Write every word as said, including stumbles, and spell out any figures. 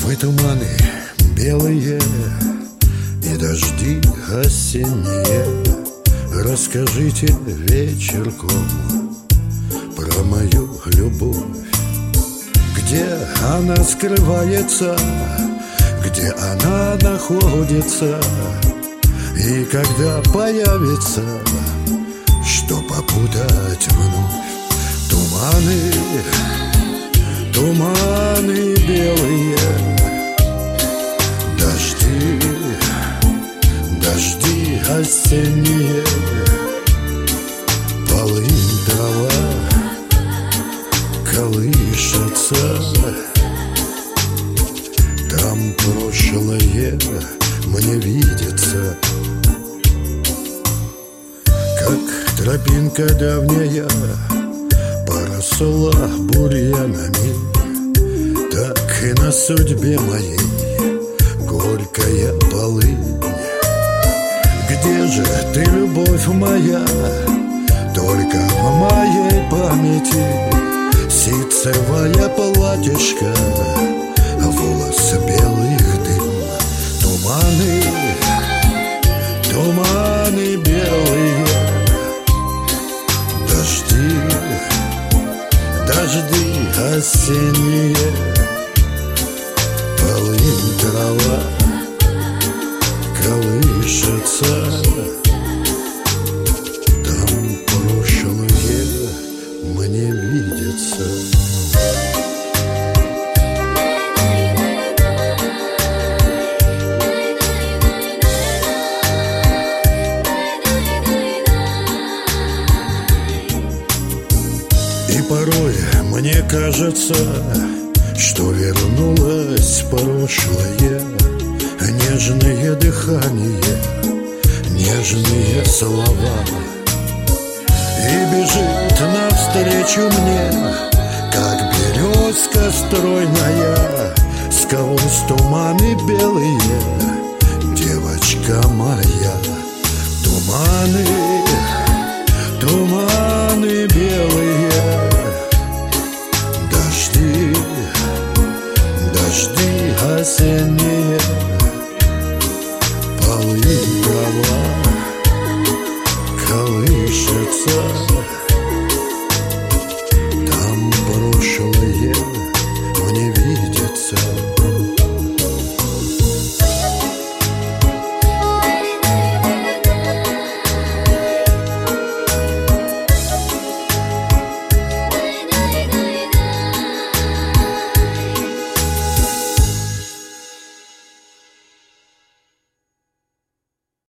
Вы туманы белые и дожди осенние, расскажите вечерком про мою любовь. Где она скрывается, где она находится, и когда появится, что попутать вновь. Туманы, туманы белые, дожди, дожди осенние, полынь, трава колышется. Там прошлое мне видится, как тропинка давняя поросла бурьянами, так и на судьбе моей горькая полынь. Где же ты, любовь моя? Только в моей памяти ситцевое платьишко, волос белых дым. Туманы, туманы белые, дожди, дожди осенние, полынь, трава колышется. Там прошлое мне видится. И порой мне кажется, что вернулось прошлое, нежное дыхание, нежные слова, и бежит навстречу мне, как березка стройная, сквозь туманы белые, девочка моя. Туманы, туманы белые, дожди, дожди осенние,